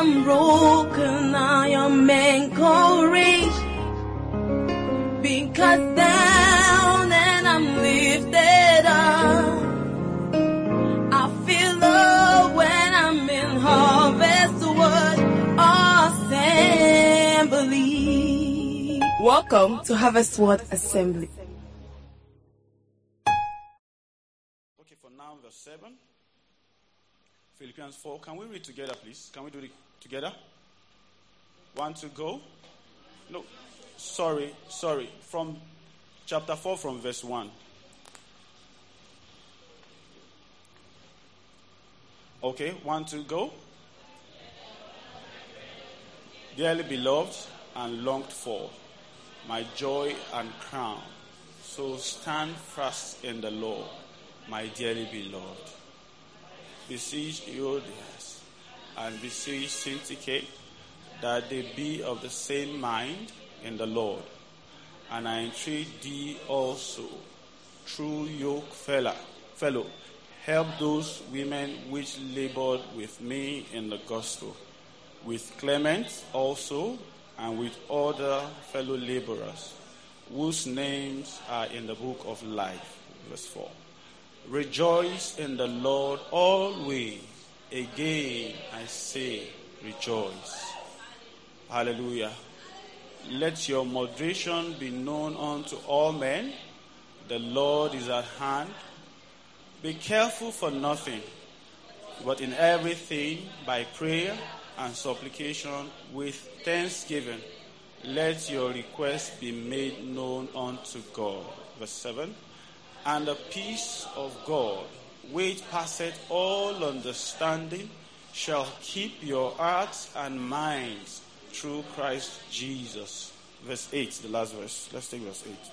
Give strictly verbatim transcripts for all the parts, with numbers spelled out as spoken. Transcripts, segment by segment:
am broken, I am encouraged, because down and I'm lifted up. I feel love when I'm in Harvest Word Assembly. Welcome to Harvest Word Assembly. Okay, for now, verse seven. Philippians four. Can we read together, please? Can we do it together? One, two, go. No, sorry, sorry. From chapter four, from verse one. Okay, one, two, go. Dearly beloved and longed for, my joy and crown. So stand fast in the Lord, my dearly beloved. Beseech Euodias and beseech Syntyche that they be of the same mind in the Lord. And I entreat thee also, true yoke fellow, fellow, help those women which labored with me in the gospel, with Clement also, and with other fellow laborers, whose names are in the book of life. Verse four. Rejoice in the Lord always. Again I say, rejoice. Hallelujah. Let your moderation be known unto all men. The Lord is at hand. Be careful for nothing, but in everything by prayer and supplication with thanksgiving, let your requests be made known unto God. Verse seven. And the peace of God, which passeth all understanding, shall keep your hearts and minds through Christ Jesus. Verse eight, the last verse. Let's take verse eight.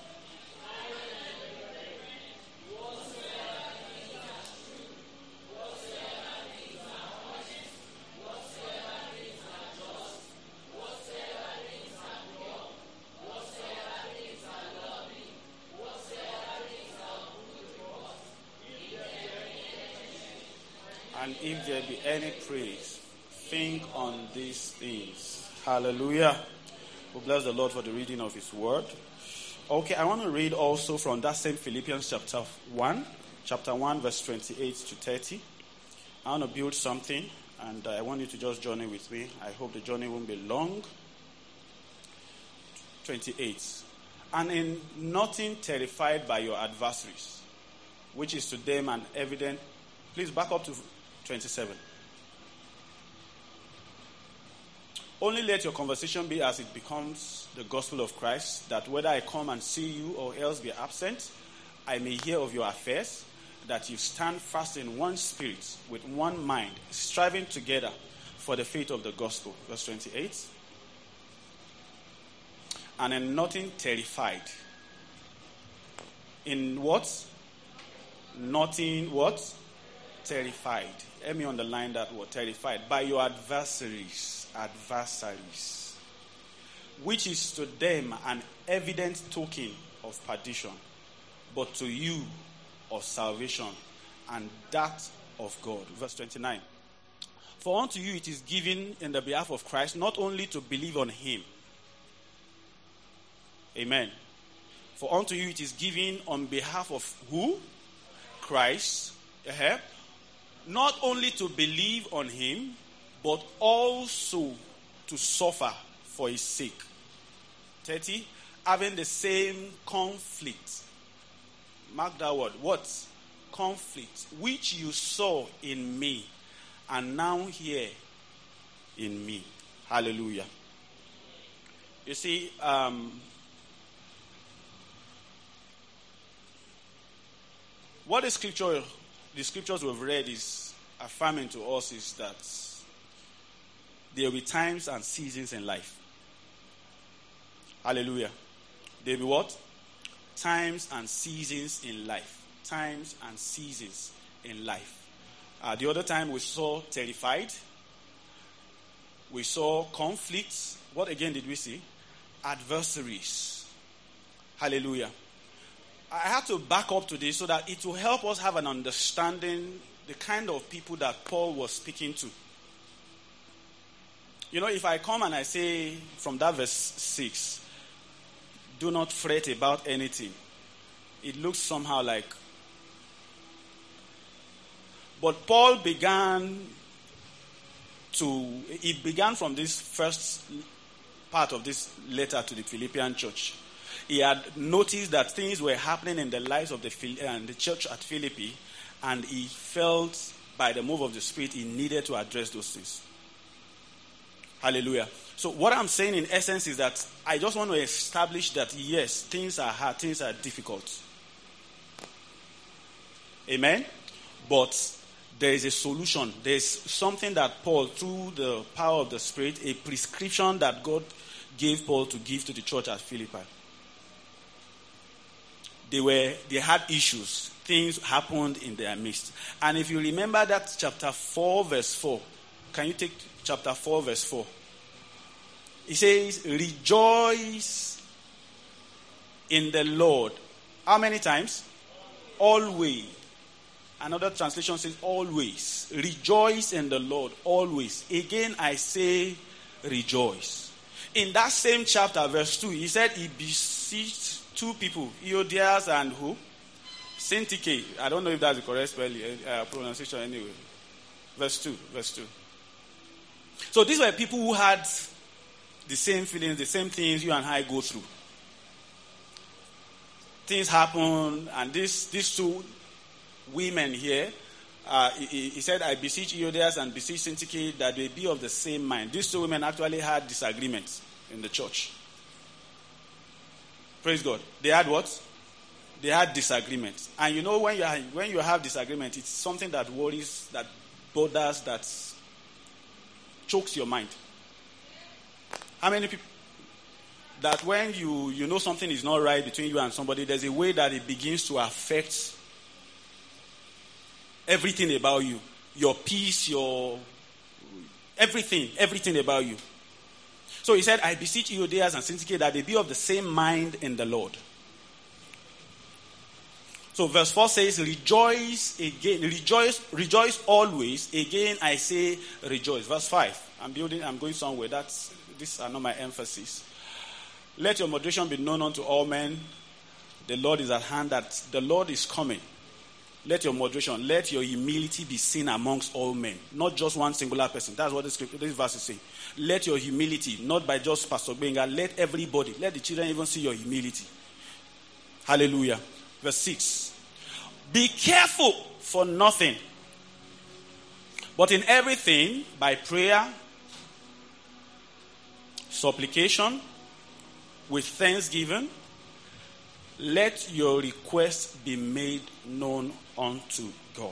And if there be any praise, think on these things. Hallelujah. We bless the Lord for the reading of His word. Okay, I want to read also from that same Philippians chapter one, chapter one, verse twenty-eight to thirty. I want to build something, and I want you to just journey with me. I hope the journey won't be long. twenty-eight. And in nothing terrified by your adversaries, which is to them an evident. Please back up to twenty-seven. Only let your conversation be as it becomes the gospel of Christ, that whether I come and see you or else be absent, I may hear of your affairs, that you stand fast in one spirit, with one mind, striving together for the faith of the gospel. Verse twenty-eight. And in nothing terrified. In what? Nothing what? Terrified. Let me underline that word, terrified. By your adversaries, adversaries, which is to them an evident token of perdition, but to you of salvation, and that of God. Verse twenty-nine. For unto you it is given in the behalf of Christ, not only to believe on Him. Amen. For unto you it is given on behalf of who? Christ. Uh-huh. Not only to believe on Him, but also to suffer for His sake. thirty. Having the same conflict. Mark that word. What? Conflict. Which you saw in me, and now hear in me. Hallelujah. You see, um, what the scripture, the scriptures we've read is affirming to us is that there will be times and seasons in life. Hallelujah. There will be what? Times and seasons in life. Times and seasons in life. Uh, the other time we saw terrified. We saw conflicts. What again did we see? Adversaries. Hallelujah. I had to back up to this so that it will help us have an understanding the kind of people that Paul was speaking to. You know, if I come and I say from that verse six, do not fret about anything, it looks somehow like. But Paul began to, it began from this first part of this letter to the Philippian church. He had noticed that things were happening in the lives of the, uh, the church at Philippi, and he felt by the move of the Spirit he needed to address those things. Hallelujah. So what I'm saying in essence is that I just want to establish that yes, things are hard, things are difficult. Amen? But there is a solution. There is something that Paul, through the power of the Spirit, a prescription that God gave Paul to give to the church at Philippi. They were, they had issues. Things happened in their midst. And if you remember that chapter four, verse four, can you take chapter four, verse four? It says, rejoice in the Lord. How many times? Always. Another translation says, always. Rejoice in the Lord, always. Again, I say, rejoice. In that same chapter, verse two, he said he beseeched two people, Euodias and who? Syntyche. I don't know if that's the correct spelling, uh, pronunciation anyway. Verse two, verse two. So these were people who had the same feelings, the same things you and I go through. Things happen, and this, these two women here, uh, he, he said, I beseech Euodias and beseech Syntyche that they be of the same mind. These two women actually had disagreements in the church. Praise God. They had what? They had disagreements. And you know, when you, have, when you have disagreement, it's something that worries, that bothers, that chokes your mind. How many people, that when you, you know something is not right between you and somebody, there's a way that it begins to affect everything about you. Your peace, your, everything, everything about you. So he said, I beseech Euodias and Syntyche that they be of the same mind in the Lord. So verse four says, rejoice again, rejoice, rejoice always. Again, I say rejoice. Verse five, I'm building, I'm going somewhere. That's, these are not my emphasis. Let your moderation be known unto all men. The Lord is at hand, that the Lord is coming. Let your moderation, let your humility be seen amongst all men. Not just one singular person. That's what this, this verse is saying. Let your humility, not by just Pastor Benga, let everybody, let the children even see your humility. Hallelujah. Verse six. Be careful for nothing, but in everything, by prayer, supplication, with thanksgiving, let your requests be made known unto God.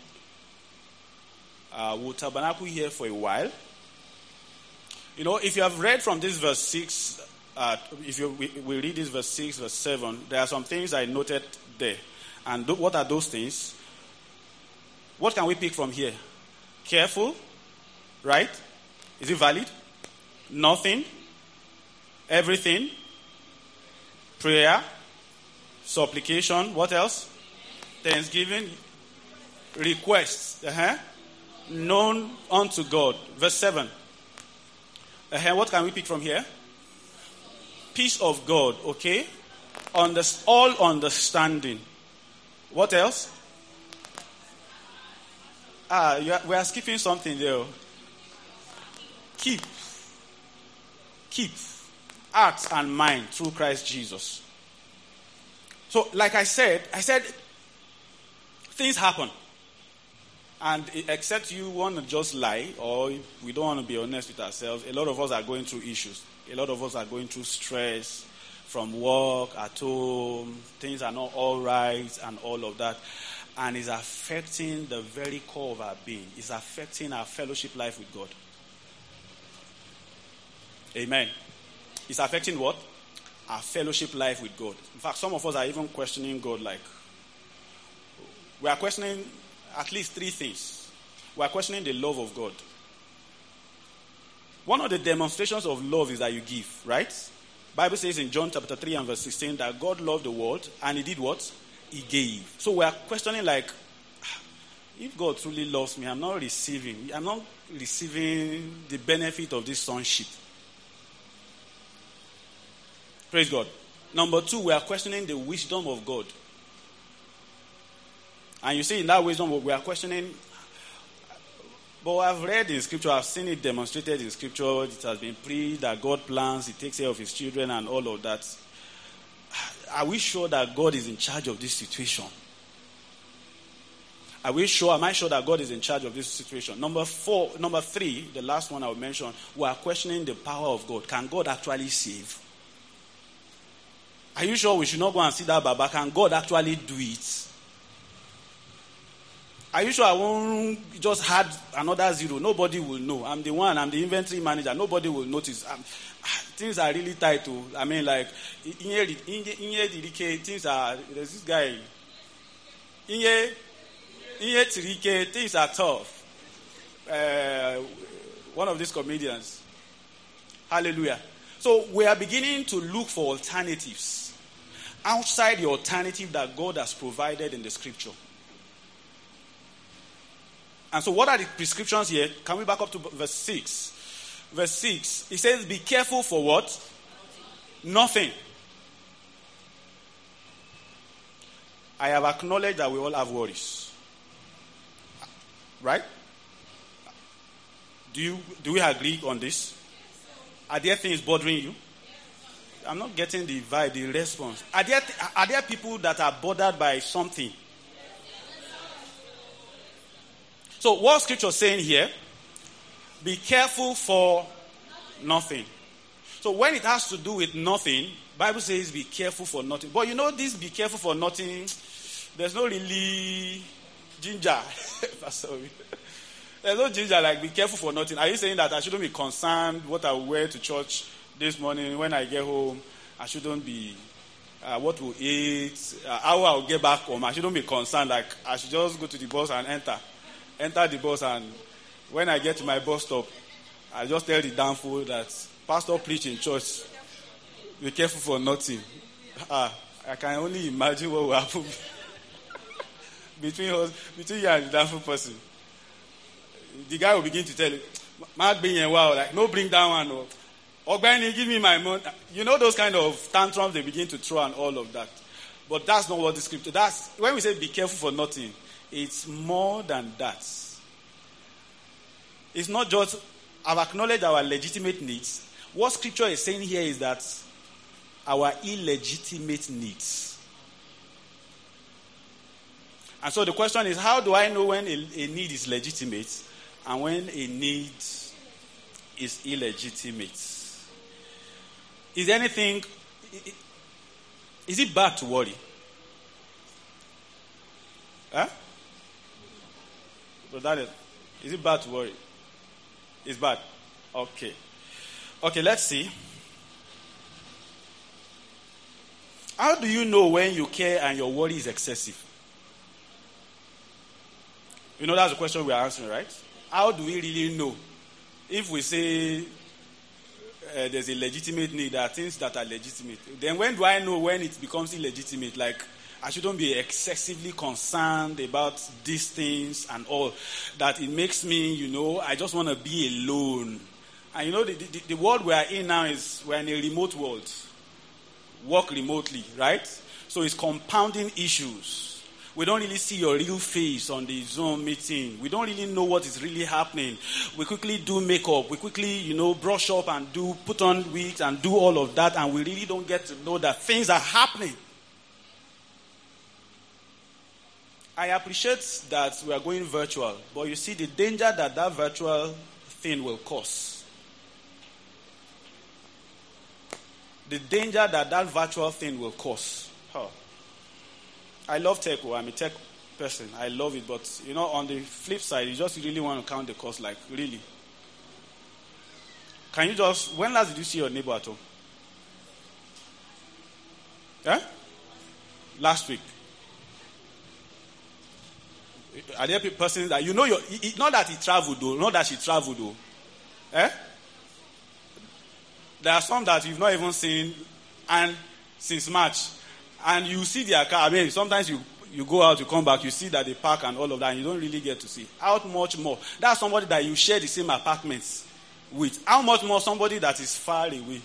Uh, we'll tabernacle here for a while. You know, if you have read from this verse six, uh, if you we, we read this verse six, verse seven, there are some things I noted there. And th- what are those things? What can we pick from here? Careful, right? Is it valid? Nothing, everything, prayer, supplication, what else? Thanksgiving, requests, uh-huh. known unto God. Verse seven. Uh-huh. What can we pick from here? Peace of God, okay? Unders- all understanding. What else? Ah, you are, we are skipping something there. Keep. Keep. Heart and mind through Christ Jesus. So, like I said, I said, things happen. And except you want to just lie, or we don't want to be honest with ourselves, a lot of us are going through issues. A lot of us are going through stress from work, at home. Things are not all right and all of that. And it's affecting the very core of our being. It's affecting our fellowship life with God. Amen. It's affecting what? Our fellowship life with God. In fact, some of us are even questioning God like, we are questioning at least three things. We are questioning the love of God. One of the demonstrations of love is that you give, right? Bible says in John chapter three and verse sixteen that God loved the world and he did what? He gave. So we are questioning like, if God truly loves me, I'm not receiving, I'm not receiving the benefit of this sonship. Praise God. Number two, we are questioning the wisdom of God. And you see, in that wisdom, we are questioning. But I've read in Scripture, I've seen it demonstrated in Scripture. It has been preached that God plans, He takes care of His children and all of that. Are we sure that God is in charge of this situation? Are we sure, am I sure that God is in charge of this situation? Number four, number three, the last one I will mention, we are questioning the power of God. Can God actually save? Are you sure we should not go and see that Baba? Can God actually do it? Are you sure I won't just add another zero? Nobody will know. I'm the one, I'm the inventory manager. Nobody will notice. I'm, things are really tight too. I mean, like, things are, there's this guy. Things are tough. Uh, one of these comedians. Hallelujah. So we are beginning to look for alternatives outside the alternative that God has provided in the Scripture. And so what are the prescriptions here? Can we back up to verse six? Verse six, it says, be careful for what? Nothing. I have acknowledged that we all have worries. Right? Do you do we agree on this? Are there things bothering you? I'm not getting the vibe, the response. Are there, are there people that are bothered by something? So what Scripture is saying here, be careful for nothing. So when it has to do with nothing, Bible says be careful for nothing. But you know this be careful for nothing, there's no really ginger. Sorry. There's no ginger like be careful for nothing. Are you saying that I shouldn't be concerned what I will wear to church this morning when I get home? I shouldn't be uh, what we'll eat, uh, how I'll get back home. I shouldn't be concerned. Like I should just go to the bus and enter. Enter the bus, and when I get to my bus stop, I just tell the damn fool that pastor preach in church. Be careful for nothing. Ah, I can only imagine what will happen between us, between you and the damn fool person. The guy will begin to tell you, Mark being a wow, like no bring down one or Ogbeni, give me my money. You know those kind of tantrums they begin to throw and all of that. But that's not what the Scripture. That's when we say be careful for nothing. It's more than that. It's not just I've acknowledged our legitimate needs. What Scripture is saying here is that our illegitimate needs. And so the question is, how do I know when a, a need is legitimate and when a need is illegitimate? Is there anything, is it bad to worry? Huh? But that is, is it bad to worry? It's bad. Okay. Okay, let's see. How do you know when you care and your worry is excessive? You know, that's the question we are answering, right? How do we really know? If we say uh, there's a legitimate need, there are things that are legitimate. Then when do I know when it becomes illegitimate? Like, I shouldn't be excessively concerned about these things and all. That it makes me, you know, I just want to be alone. And you know, the, the, the world we are in now is, we're in a remote world. Work remotely, right? So it's compounding issues. We don't really see your real face on the Zoom meeting. We don't really know what is really happening. We quickly do makeup. We quickly, you know, brush up and do, put on wigs and do all of that. And we really don't get to know that things are happening. I appreciate that we are going virtual. But you see the danger that that virtual thing will cause. The danger that that virtual thing will cause. Huh. I love tech. I'm a tech person. I love it. But, you know, on the flip side, you just really want to count the cost. Like, really. Can you just... When last did you see your neighbor at home? Yeah? Last week. Are there persons that... You know, you're, it, not that he traveled, though. Not that she traveled, though. Eh? There are some that you've not even seen and since March. And you see their car. I mean, sometimes you you go out, you come back, you see that they park and all of that, and you don't really get to see. How much more? That's somebody that you share the same apartments with. How much more somebody that is far away?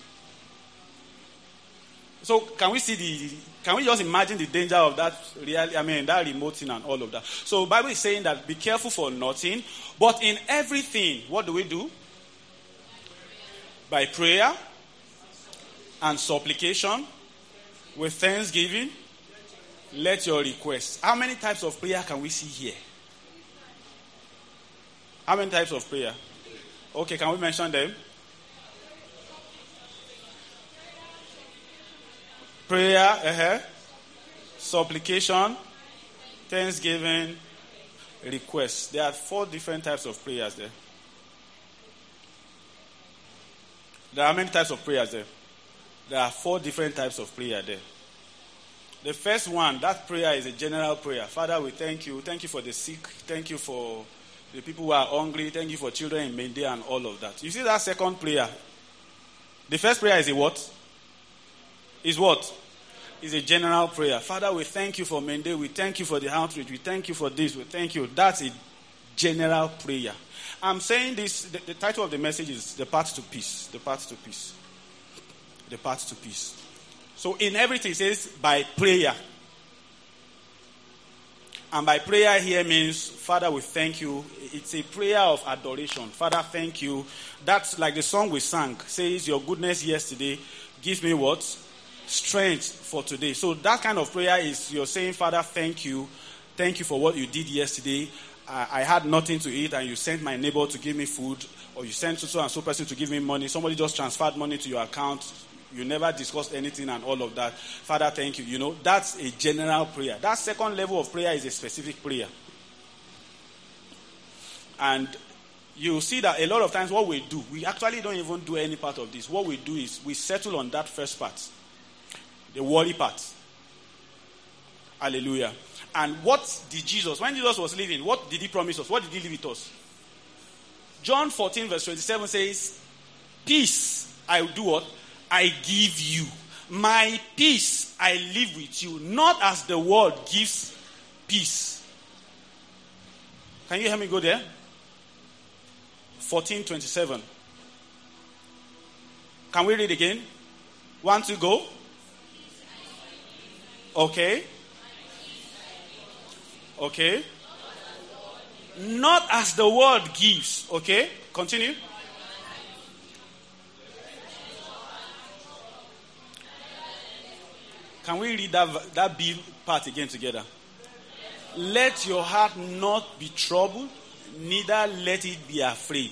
So can we see the, can we just imagine the danger of that reality, I mean, that remote thing and all of that? So the Bible is saying that be careful for nothing, but in everything, what do we do? By prayer and supplication, with thanksgiving, let your requests. How many types of prayer can we see here? How many types of prayer? Okay, can we mention them? Prayer, uh-huh. Supplication, thanksgiving, requests. There are four different types of prayers there. There are many types of prayers there. There are four different types of prayer there. The first one, that prayer is a general prayer. Father, we thank you. Thank you for the sick. Thank you for the people who are hungry. Thank you for children in Mende and all of that. You see that second prayer? The first prayer is a what? Is what? Is a general prayer. Father, we thank you for Mende. We thank you for the outreach. We thank you for this. We thank you. That's a general prayer. I'm saying this, the, the title of the message is The Path to Peace. The Path to Peace. The Path to Peace. So in everything it says by prayer. And by prayer here means, Father, we thank you. It's a prayer of adoration. Father, thank you. That's like the song we sang. Says, your goodness yesterday gives me what? Strength for today. So that kind of prayer is you're saying, Father, thank you. Thank you for what you did yesterday. I, I had nothing to eat and you sent my neighbor to give me food. Or you sent so and so person to give me money. Somebody just transferred money to your account. You never discussed anything and all of that. Father, thank you. You know, that's a general prayer. That second level of prayer is a specific prayer. And you see that a lot of times what we do, we actually don't even do any part of this. What we do is we settle on that first part. The worry part. Hallelujah. And what did Jesus, when Jesus was leaving, what did he promise us? What did he leave with us? John fourteen verse twenty-seven says, peace I do what? I give you. My peace I live with you. Not as the world gives peace. Can you hear me go there? fourteen twenty-seven. Can we read again? One, two, go. Okay. Okay. Not as the world gives. Okay. Continue. Can we read that, that B part again together? Let your heart not be troubled, neither let it be afraid.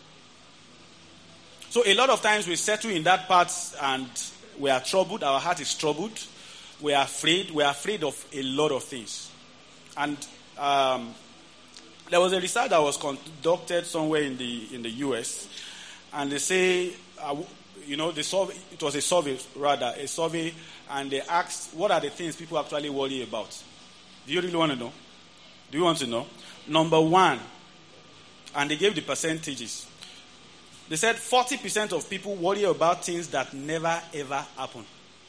So a lot of times we settle in that part and we are troubled, our heart is troubled, we are afraid, we are afraid of a lot of things. And um, there was a research that was conducted somewhere in the in the U S, and they say, uh, you know, the survey, it was a survey rather, a survey, and they asked, what are the things people actually worry about? Do you really want to know? Do you want to know? Number one, and they gave the percentages. They said forty percent of people worry about things that never ever happen.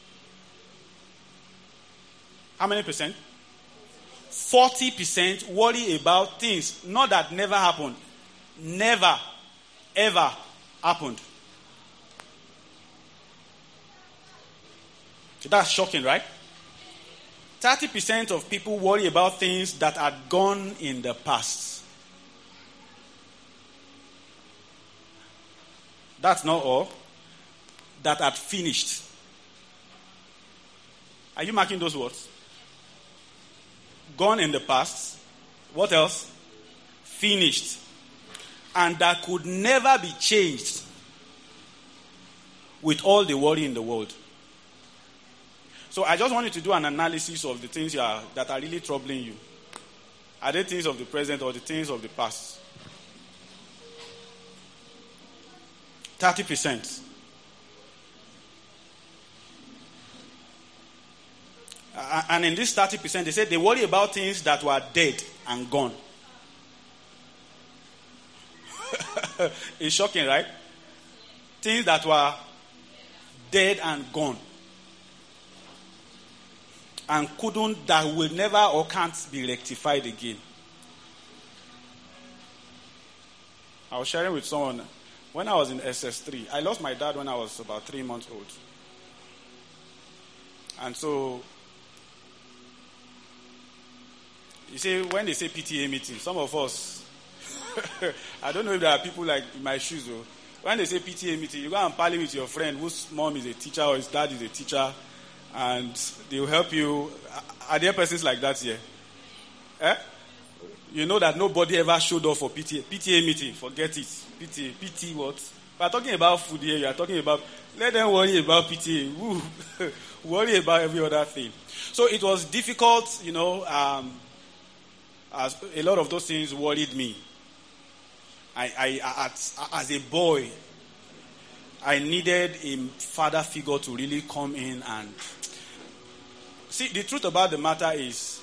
How many percent? forty percent worry about things, not that never happened. Never, ever happened. That's shocking, right? thirty percent of people worry about things that are gone in the past. That's not all. That had finished. Are you marking those words? Gone in the past. What else? Finished. And that could never be changed with all the worry in the world. So I just want you to do an analysis of the things you are, that are really troubling you. Are they things of the present or the things of the past? thirty percent. Uh, and in this thirty percent, they said they worry about things that were dead and gone. It's shocking, right? Things that were dead and gone. and couldn't, that will never or can't be rectified again. I was sharing with someone, when I was in S S three, I lost my dad when I was about three months old. And so, you see, when they say P T A meeting, some of us, I don't know if there are people like in my shoes, though. When they say P T A meeting, you go and parley with your friend whose mom is a teacher or his dad is a teacher, and they will help you. Are there persons like that here? Eh? You know that nobody ever showed up for P T A. P T A meeting, forget it. P T A, P T what? We are talking about food here, you are talking about, let them worry about P T A. Woo. Worry about every other thing. So it was difficult, you know, um, as a lot of those things worried me. I, I, as, as a boy, I needed a father figure to really come in and... See, the truth about the matter is,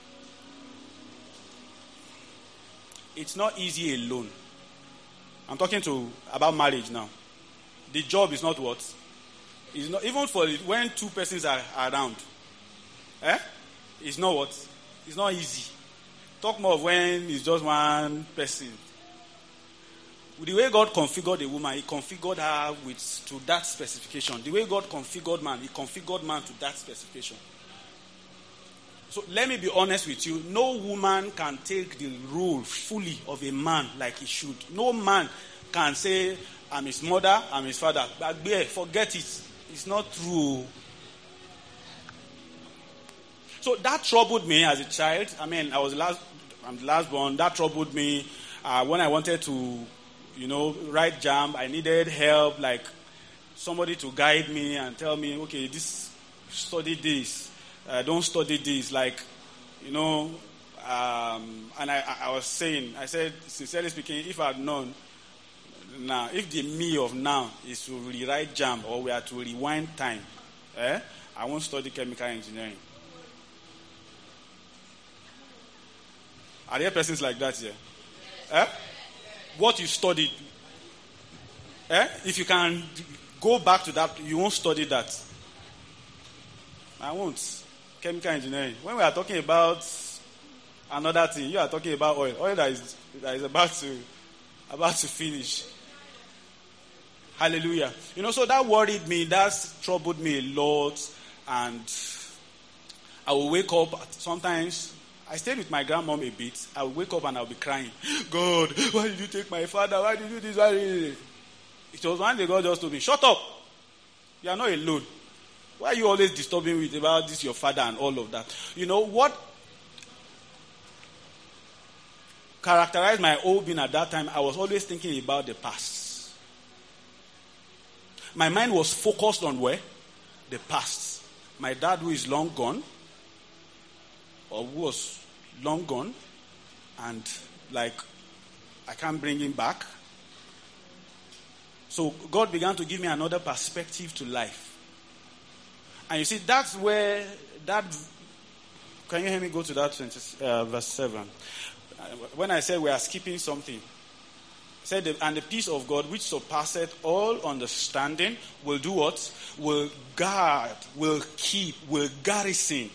it's not easy alone. I'm talking to about marriage now. The job is not what? It's not, even for when two persons are around. Eh? It's not what? It's not easy. Talk more of when it's just one person. The way God configured a woman, He configured her with to that specification. The way God configured man, He configured man to that specification. So let me be honest with you. No woman can take the role fully of a man like he should. No man can say, I'm his mother, I'm his father. But forget it. It's not true. So that troubled me as a child. I mean, I was the last, I'm the last born. That troubled me uh, when I wanted to, you know, write jam. I needed help, like somebody to guide me and tell me, okay, this, study this. Uh, don't study this, like, you know, um, and I, I was saying, I said, sincerely speaking, if I had known, now, if the me of now is to rewrite jam or we are to rewind time, eh, I won't study chemical engineering. Are there persons like that here? Eh? What you studied, eh? If you can go back to that, you won't study that. I won't. Chemical engineering. When we are talking about another thing, you are talking about oil. Oil that is, that is about to about to finish. Hallelujah. You know, so that worried me. That troubled me a lot. And I will wake up. Sometimes, I stayed with my grandmom a bit. I will wake up and I will be crying. God, why did you take my father? Why did you do this? Why did you do this? It was one day God just told me, shut up. You are not alone. Why are you always disturbing me about this, your father and all of that? You know, what characterized my whole being at that time, I was always thinking about the past. My mind was focused on where? The past. My dad who is long gone, or who was long gone, and like, I can't bring him back. So God began to give me another perspective to life. And you see, that's where that, can you hear me go to that twenty, uh, verse seven? When I said we are skipping something, I said, and the peace of God, which surpasseth all understanding, will do what? Will guard, will keep, will garrison.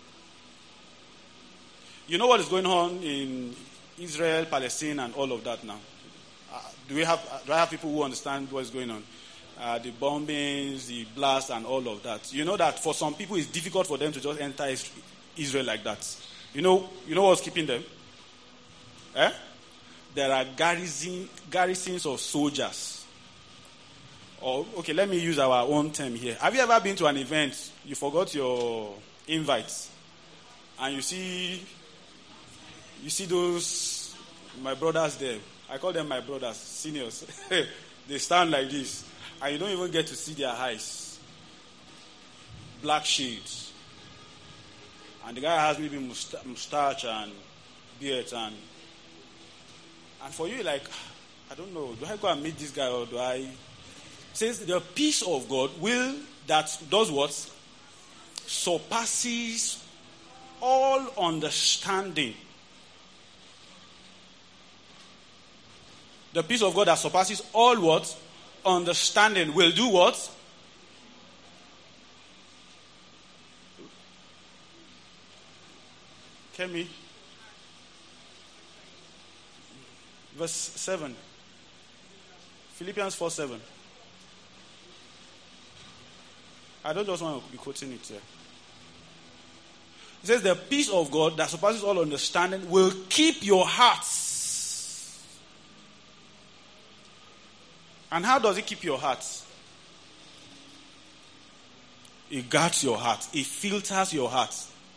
You know what is going on in Israel, Palestine, and all of that now? Uh, do we have? Uh, do I have people who understand what is going on? Uh, the bombings, the blast, and all of that. You know that for some people it's difficult for them to just enter Israel like that. You know, you know what's keeping them? Eh? There are garrison, garrisons of soldiers. Or okay, let me use our own term here. Have you ever been to an event, you forgot your invites, and you see, you see those my brothers there? I call them my brothers, seniors. They stand like this. And you don't even get to see their eyes. Black shades. And the guy has maybe mustache and beard. And, and for you, like, I don't know, do I go and meet this guy or do I... It says the peace of God will, that does what? Surpasses all understanding. The peace of God that surpasses all what? Understanding will do what? Kemi. Verse seven. Philippians four seven. I don't just want to be quoting it here. It says, the peace of God that surpasses all understanding will keep your hearts. And how does it keep your hearts? It guards your heart. It filters your heart.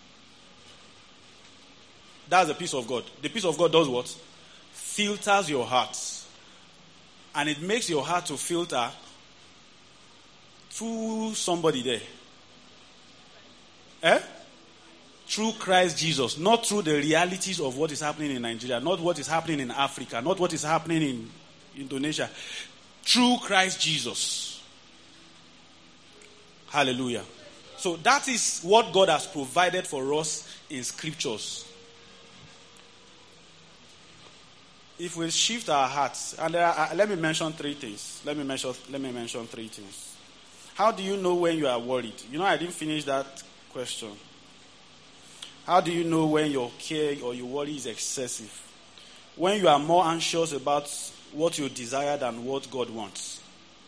That's the peace of God. The peace of God does what? Filters your heart. And it makes your heart to filter through somebody there. Eh? Through Christ Jesus. Not through the realities of what is happening in Nigeria. Not what is happening in Africa. Not what is happening in Indonesia. Through Christ Jesus. Hallelujah. So that is what God has provided for us in scriptures. If we shift our hearts, and there are, uh, let me mention three things. Let me mention. Let me mention three things. How do you know when you are worried? You know, I didn't finish that question. How do you know when your care or your worry is excessive? When you are more anxious about what you desire than what God wants.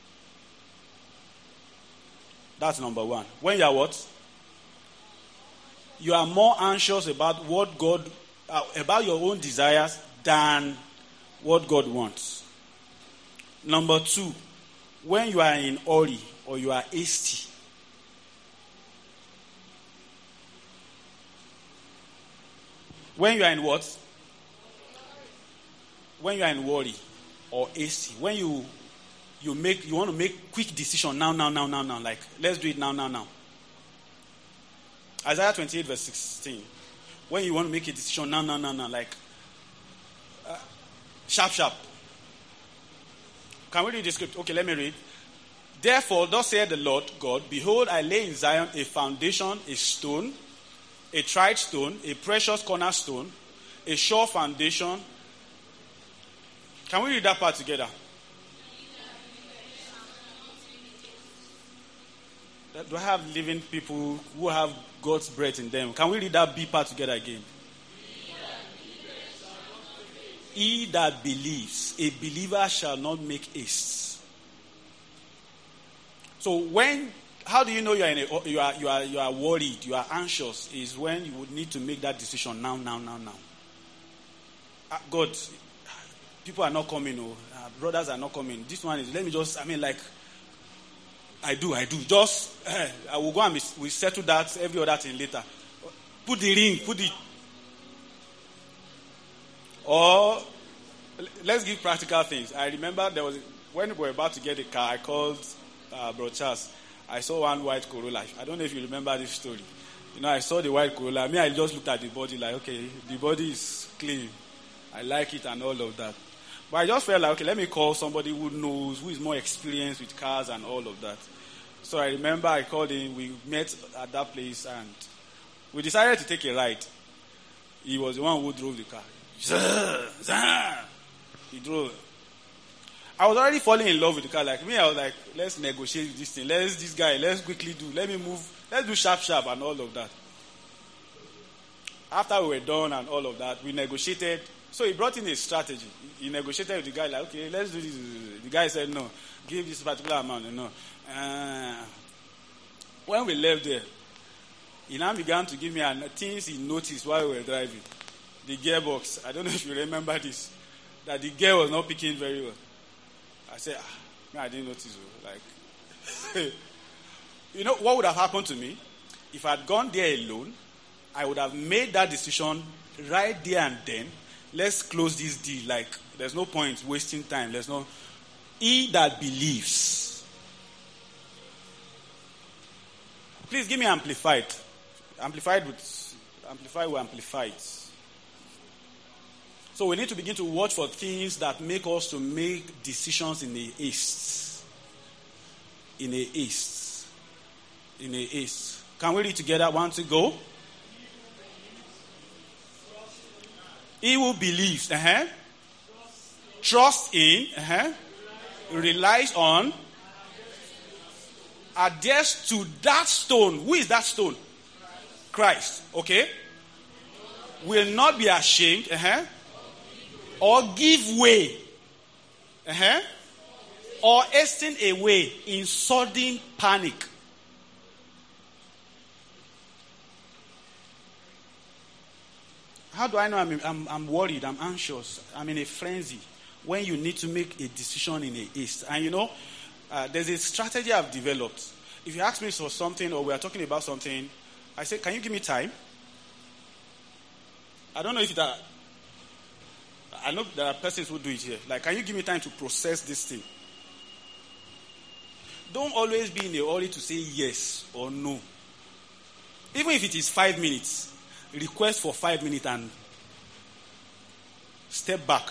That's number one. When you are what? You are more anxious about what God, uh, about your own desires than what God wants. Number two, when you are in hurry or you are hasty. When you are in what? When you are in worry or hasty. When you you make you want to make quick decision now, now, now, now, now. Like, let's do it now, now, now. Isaiah twenty-eight verse sixteen. When you want to make a decision now, now, now, now. Like, uh, sharp, sharp. Can we read the script? Okay, let me read. Therefore, thus saith the Lord God, behold, I lay in Zion a foundation, a stone, a tried stone, a precious cornerstone, a sure foundation. Can we read that part together? Do I have living people who have God's breath in them? Can we read that B part together again? He that believes, a believer shall not make haste. So when, how do you know you are in a, you are you are you are worried, you are anxious? Is when you would need to make that decision now, now, now, now. Uh, God, people are not coming. Oh, uh, brothers are not coming. This one is. Let me just. I mean, like. I do, I do. Just, uh, I will go and we settle that, every other thing later. Put the ring, put the... Or, let's give practical things. I remember there was, when we were about to get a car, I called uh, Bro Charles. I saw one white Corolla. I don't know if you remember this story. You know, I saw the white Corolla. Me, I just looked at the body like, okay, the body is clean. I like it and all of that. But I just felt like, okay, let me call somebody who knows, who is more experienced with cars and all of that. So I remember I called him, we met at that place, and we decided to take a ride. He was the one who drove the car. He drove. I was already falling in love with the car. Like me, I was like, let's negotiate this thing. Let's, this guy, let's quickly do, let me move, let's do sharp, sharp and all of that. After we were done and all of that, we negotiated. So he brought in a strategy. He negotiated with the guy, like, okay, let's do this. The guy said, no, give this particular amount. No. Uh, when we left there, he now began to give me things he noticed while we were driving. The gearbox. I don't know if you remember this. That the gear was not picking very well. I said, ah, no, I didn't notice. Like, you know, what would have happened to me? If I had gone there alone, I would have made that decision right there and then. Let's close this deal. Like, there's no point wasting time. There's no... He that believes. Please give me amplified. Amplified with... Amplified will amplify it. So we need to begin to watch for things that make us to make decisions in a haste. In a haste. In a haste. Can we read together? One to go. He who believes, uh-huh, trusts in, uh-huh, relies on, adheres to that stone. Who is that stone? Christ. Okay? will not be ashamed, uh-huh, or give way, uh-huh, or hasten away in sudden panic. How do I know I'm, I'm, I'm worried, I'm anxious, I'm in a frenzy when you need to make a decision in a haste? And you know, uh, there's a strategy I've developed. If you ask me for something or we are talking about something, I say, can you give me time? I don't know if that, I know there are persons who do it here. Like, can you give me time to process this thing? Don't always be in a hurry to say yes or no. Even if it is five minutes. Request for five minutes and step back.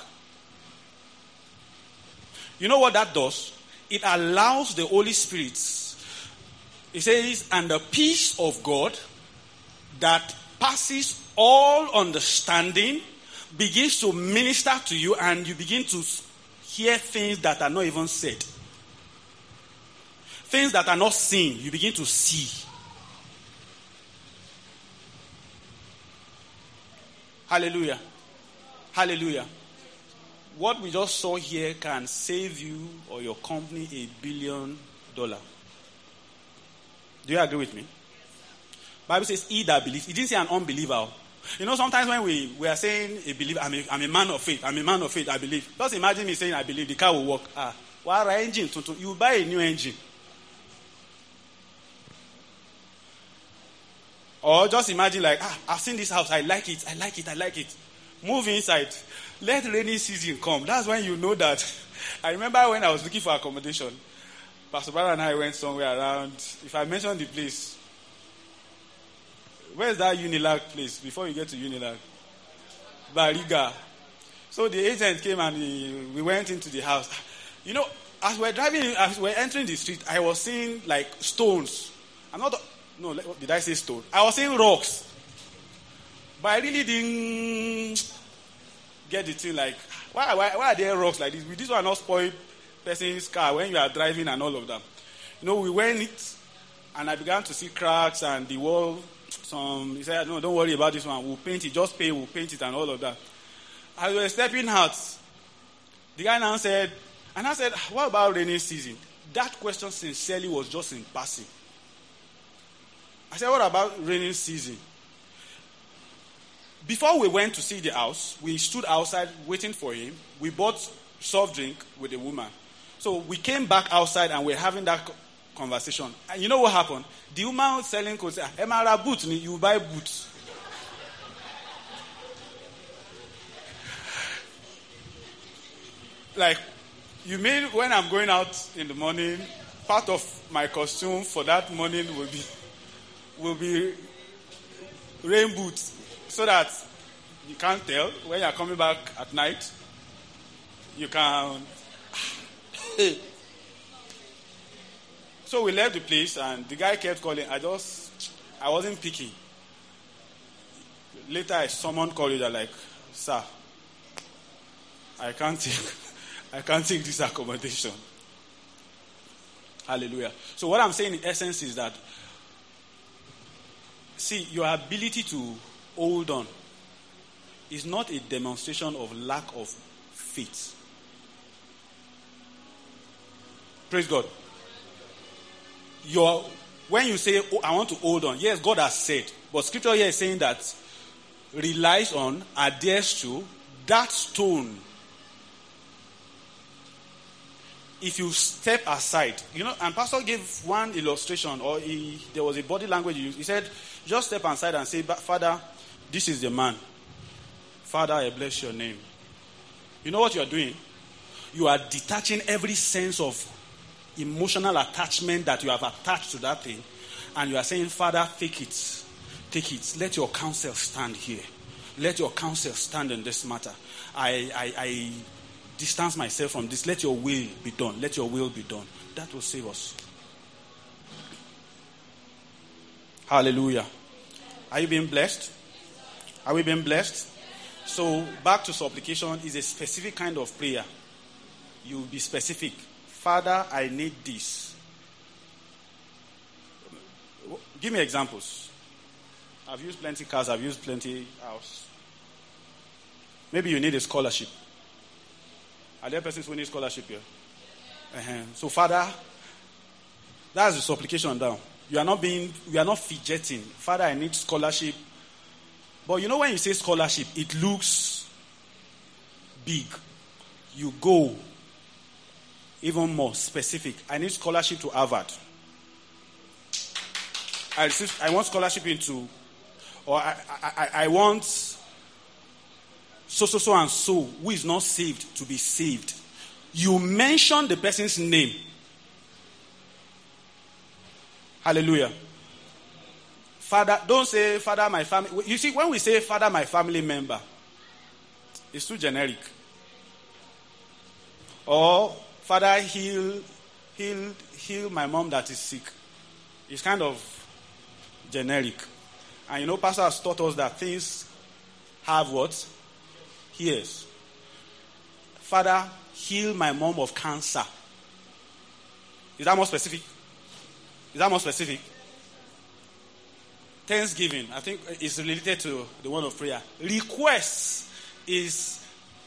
You know what that does? It allows the Holy Spirit. It says, and the peace of God that passes all understanding begins to minister to you, and you begin to hear things that are not even said. Things that are not seen, you begin to see. Hallelujah. Hallelujah. What we just saw here can save you or your company a billion dollars. Do you agree with me? Bible says, he that believes. It didn't say an unbeliever. You know, sometimes when we, we are saying a believer, I'm a, I'm a man of faith. I'm a man of faith, I believe. Just imagine me saying, I believe the car will work. Ah, what engine? You buy a new engine. Or just imagine like, ah, I've seen this house, I like it, I like it, I like it. Move inside. Let rainy season come. That's when you know that. I remember when I was looking for accommodation, Pastor Barra and I went somewhere around, if I mention the place, where's that Unilag place before you get to Unilag? Bariga. So the agent came and he, we went into the house. You know, as we're driving, as we're entering the street, I was seeing like stones. I'm not... No, did I say stone? I was saying rocks. But I really didn't get the thing like, why, why, why are there rocks like this? Will this one not spoil person's car when you are driving and all of that? You know, we went and I began to see cracks and the wall. Some, he said, no, don't worry about this one. We'll paint it. Just pay, we'll paint it and all of that. As we were stepping out, the guy now said, and I said, what about rainy season? That question sincerely was just in passing. I said, what about rainy season? Before we went to see the house, we stood outside waiting for him. We bought soft drink with the woman. So we came back outside and we're having that conversation. And you know what happened? The woman selling could say, Emara boot, you buy boots. Like, you mean when I'm going out in the morning, part of my costume for that morning will be will be rain boots, so that you can't tell when you're coming back at night. You can. So we left the place, and the guy kept calling. I just, I wasn't picking. Later, I summoned colleagues. Like, sir, I can't take, I can't take this accommodation. Hallelujah. So what I'm saying in essence is that, see, your ability to hold on is not a demonstration of lack of faith. Praise God. Your, when you say, oh, I want to hold on, yes, God has said, but scripture here is saying that relies on, adheres to, that stone. If you step aside, you know, and Pastor gave one illustration, or he, there was a body language he used. He said, just step aside and say, Father, this is the man. Father, I bless your name. You know what you are doing? You are detaching every sense of emotional attachment that you have attached to that thing, and you are saying, Father, take it. Take it. Let your counsel stand here. Let your counsel stand in this matter. I, I, I distance myself from this. Let your will be done. Let your will be done. That will save us. Hallelujah. Are you being blessed? Are we being blessed? So, back to supplication is a specific kind of prayer. You will be specific. Father, I need this. Give me examples. I've used plenty cars. I've used plenty house. Maybe you need a scholarship. Are there persons who need scholarship here? Uh-huh. So, Father, that's the supplication down. You are not being, you are not fidgeting. Father, I need scholarship. But you know when you say scholarship, it looks big. You go even more specific. I need scholarship to Harvard. I receive, I want scholarship into, or I, I, I want so, so, so, and so, who is not saved to be saved. You mention the person's name. Hallelujah. Father, don't say, Father, my family. You see, when we say, Father, my family member, it's too generic. Or, Father, heal, heal, heal my mom that is sick. It's kind of generic. And you know, Pastor has taught us that things have what? Ears. Father, heal my mom of cancer. Is that more specific? Is that more specific? Thanksgiving, I think, is related to the one of prayer. Request is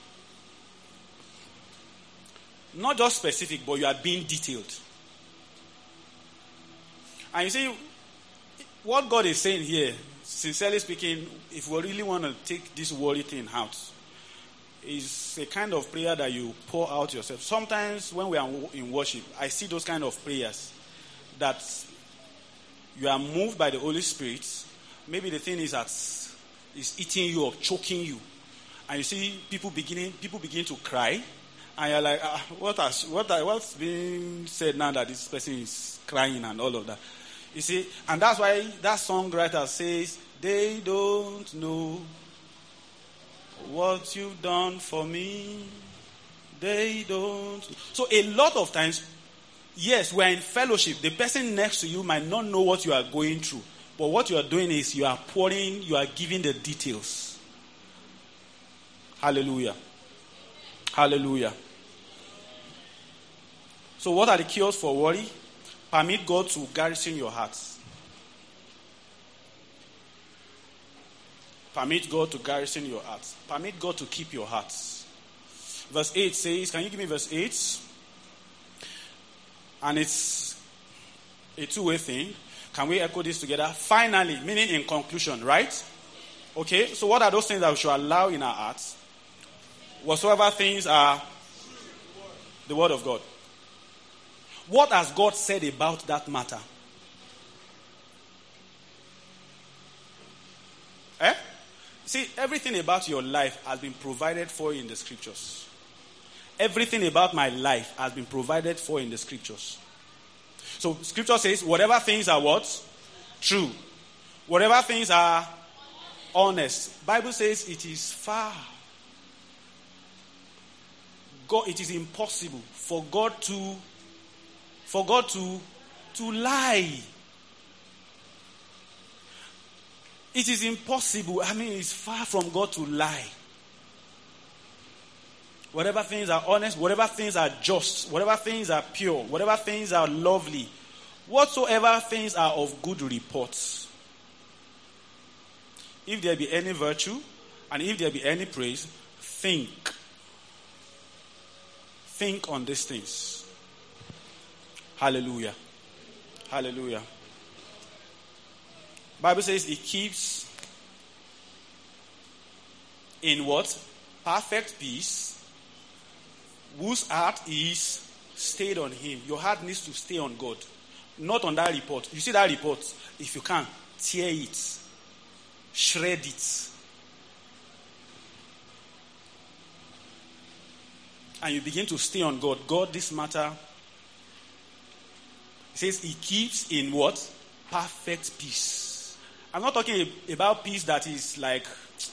not just specific, but you are being detailed. And you see, what God is saying here, sincerely speaking, if we really want to take this worry thing out, is a kind of prayer that you pour out yourself. Sometimes when we are in worship, I see those kind of prayers that you are moved by the Holy Spirit. Maybe the thing is that is eating you up, choking you, and you see people beginning, people begin to cry, and you're like, ah, what has, what, what's being said now that this person is crying and all of that? You see, and that's why that songwriter says, they don't know what you've done for me. They don't. So a lot of times, yes, we're in fellowship. The person next to you might not know what you are going through. But what you are doing is you are pouring, you are giving the details. Hallelujah. Hallelujah. So what are the cures for worry? Permit God to garrison your hearts. Permit God to garrison your hearts. Permit God to keep your hearts. Verse eight says, can you give me verse eight? And it's a two-way thing. Can we echo this together? Finally, meaning in conclusion, right? Okay, so what are those things that we should allow in our hearts? Whatsoever things are the word of God. What has God said about that matter? Eh? See, everything about your life has been provided for in the scriptures. Everything about my life has been provided for in the scriptures. So, scripture says, whatever things are what? True. Whatever things are honest. Bible says it is far. God, it is impossible for God to, for God to, to lie. It is impossible. I mean, it's far from God to lie. Whatever things are honest, whatever things are just, whatever things are pure, whatever things are lovely, whatsoever things are of good report. If there be any virtue, and if there be any praise, think. Think on these things. Hallelujah. Hallelujah. Bible says it keeps in what? Perfect peace, whose heart is stayed on him. Your heart needs to stay on God, not on that report. You see that report? If you can, tear it, shred it, and you begin to stay on God. God, this matter, it says he keeps in what? Perfect peace. I'm not talking about peace that is like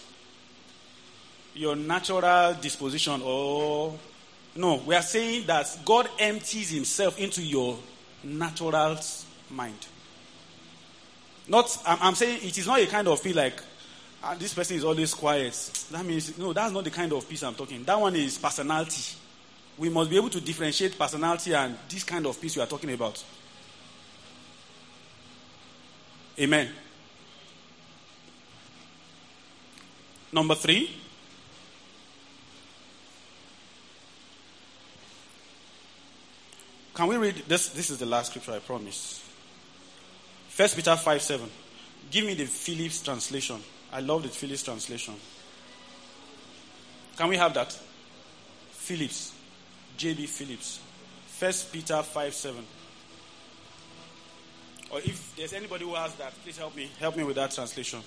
your natural disposition or... No, we are saying that God empties himself into your natural mind. Not, I'm, I'm saying it is not a kind of peace like, ah, this person is always quiet. That means, no, that's not the kind of peace I'm talking. That one is personality. We must be able to differentiate personality and this kind of peace we are talking about. Amen. Number three, Can we read this? This is the last scripture, I promise. First Peter five seven. Give me the Phillips translation. I love the Phillips translation. Can we have that? Phillips. J B Phillips. First Peter five seven. Or if there's anybody who has that, please help me. Help me with that translation.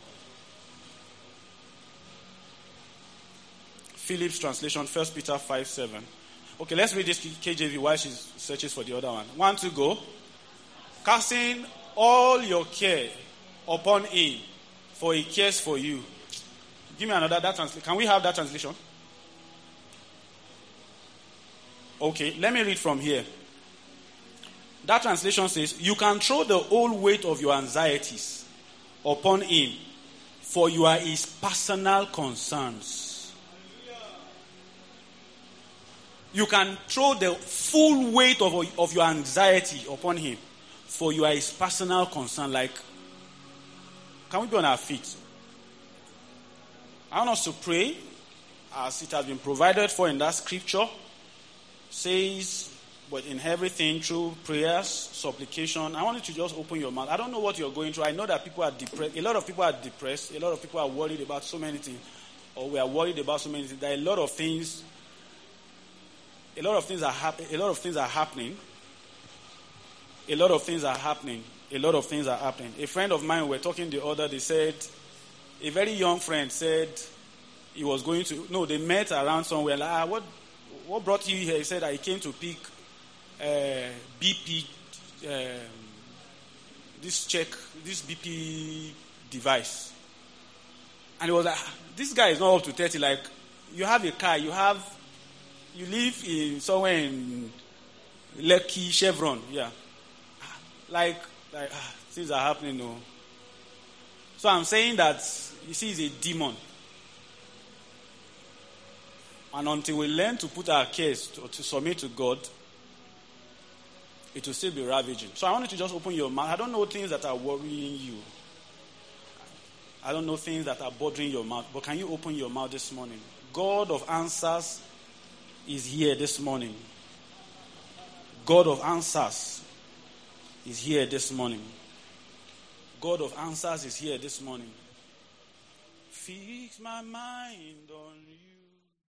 Phillips translation, First Peter five seven. Okay, let's read this K J V while she searches for the other one. One to go. Casting all your care upon him, for he cares for you. Give me another that translation. Can we have that translation? Okay, let me read from here. That translation says, you can throw the whole weight of your anxieties upon him, for you are his personal concerns. You can throw the full weight of, of your anxiety upon him, for you are his personal concern. Like, can we be on our feet? I want us to pray, as it has been provided for in that scripture. Says, but in everything, through prayers, supplication. I want you to just open your mouth. I don't know what you're going through. I know that people are depressed. A lot of people are depressed. A lot of people are worried about so many things. Or we are worried about so many things. There are a lot of things. A lot of things are happening. A lot of things are happening. A lot of things are happening. A lot of things are happening. A friend of mine, we were talking the other day, said, a very young friend said he was going to, no, they met around somewhere. Like, ah, what, what brought you here? He said that he came to pick uh, B P, um, this check, this B P device. And he was like, this guy is not up to thirty. Like, you have a car, you have, you live in somewhere in Lekki, Chevron, yeah. Like, like ah, things are happening, no. So I'm saying that, you see, he's a demon. And until we learn to put our case, to, to submit to God, it will still be ravaging. So I want you to just open your mouth. I don't know things that are worrying you. I don't know things that are bothering your mouth. But can you open your mouth this morning? God of answers is here this morning. God of answers is here this morning. God of answers is here this morning. Fix my mind on you.